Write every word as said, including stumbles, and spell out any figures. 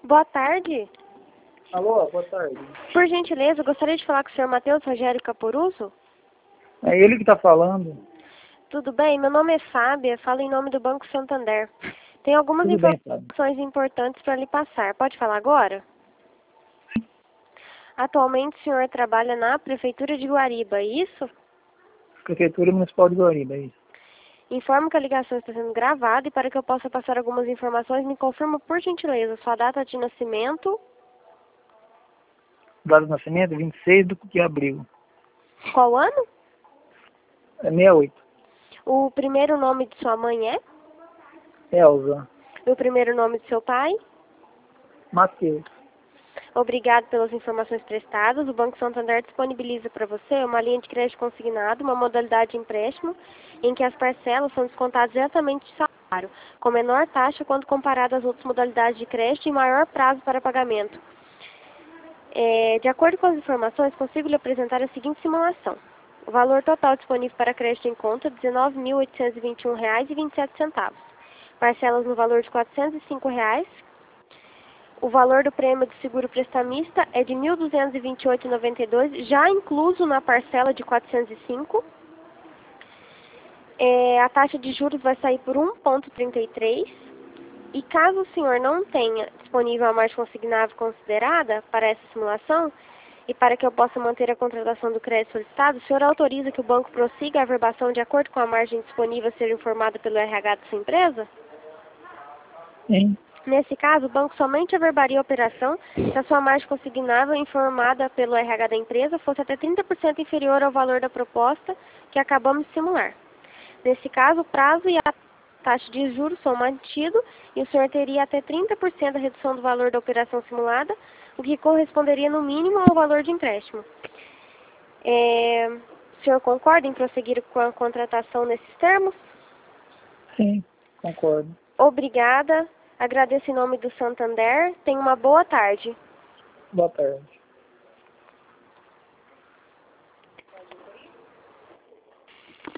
Boa tarde. Alô, boa tarde. Por gentileza, eu gostaria de falar com o senhor Matheus Rogério Caporuso. É ele que está falando. Tudo bem? Meu nome é Fábia, falo em nome do Banco Santander. Tem algumas Tudo bem, Fábio. informações importantes para lhe passar. Pode falar agora? Atualmente o senhor trabalha na Prefeitura de Guariba, é isso? Prefeitura Municipal de Guariba, é isso. Informo que a ligação está sendo gravada e para que eu possa passar algumas informações, me confirma por gentileza sua data de nascimento. Data de nascimento, vinte e seis de abril. Qual ano? É sessenta e oito. O primeiro nome de sua mãe é? Elza. E o primeiro nome de seu pai? Matheus. Obrigado pelas informações prestadas. O Banco Santander disponibiliza para você uma linha de crédito consignado, uma modalidade de empréstimo, em que as parcelas são descontadas diretamente do salário, com menor taxa quando comparado às outras modalidades de crédito e maior prazo para pagamento. É, de acordo com as informações, consigo lhe apresentar a seguinte simulação. O valor total disponível para crédito em conta é dezenove mil oitocentos e vinte e um reais e vinte e sete centavos. Parcelas no valor de quatrocentos e cinco reais. O valor do prêmio do seguro prestamista é de mil duzentos e vinte e oito reais e noventa e dois centavos, já incluso na parcela de quatrocentos e cinco. É, a taxa de juros vai sair por um vírgula trinta e três. E caso o senhor não tenha disponível a margem consignável considerada para essa simulação, e para que eu possa manter a contratação do crédito solicitado, o senhor autoriza que o banco prossiga a averbação de acordo com a margem disponível a ser informada pelo R H da sua empresa? Sim. Nesse caso, o banco somente averbaria a operação se a sua margem consignável informada pelo R H da empresa fosse até trinta por cento inferior ao valor da proposta que acabamos de simular. Nesse caso, o prazo e a taxa de juros são mantidos e o senhor teria até trinta por cento da redução do valor da operação simulada, o que corresponderia no mínimo ao valor de empréstimo. É, o senhor concorda em prosseguir com a contratação nesses termos? Sim, concordo. Obrigada. Agradeço em nome do Santander. Tenha uma boa tarde. Boa tarde.